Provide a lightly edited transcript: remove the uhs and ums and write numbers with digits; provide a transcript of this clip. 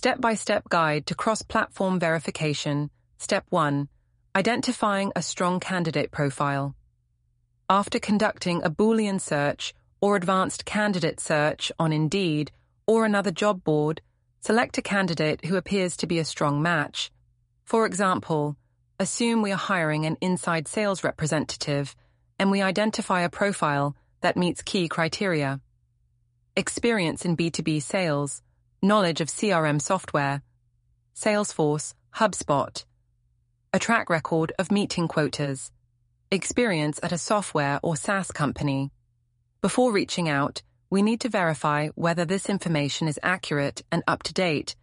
Step-by-step guide to cross-platform verification. Step 1. Identifying a strong candidate profile. After conducting a Boolean search or advanced candidate search on Indeed or another job board, select a candidate who appears to be a strong match. For example, assume we are hiring an inside sales representative and we identify a profile that meets key criteria. Experience in B2B sales, knowledge of CRM software, Salesforce, HubSpot, a track record of meeting quotas, experience at a software or SaaS company. Before reaching out, we need to verify whether this information is accurate and up to date.